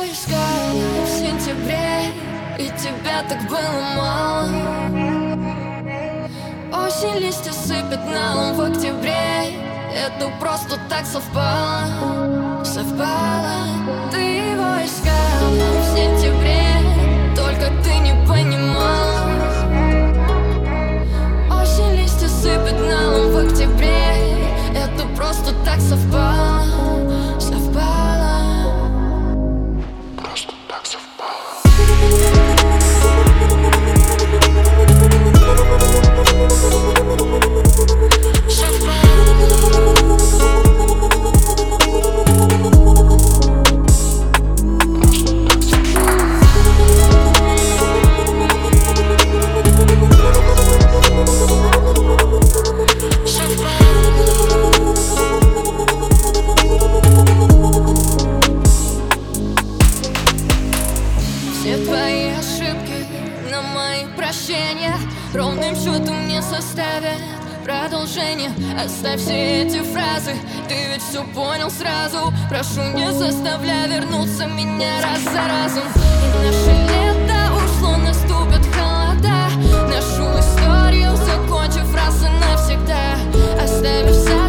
искал в сентябре, и тебя так было мало. Осень листья сыпет налом в октябре. Это просто так совпало, совпало. Ты его искал в сентябре, только ты не понимал. Осень листья сыпет налом в октябре. Это просто так совпало, совпало. Просто так совпало. Все твои ошибки на мои прощения ровным счетом не составят продолжение. Оставь все эти фразы, ты ведь все понял сразу. Прошу, не заставляй вернуться меня раз за разом. И наше лето ушло, наступят холода. Нашу историю закончив раз и навсегда, оставив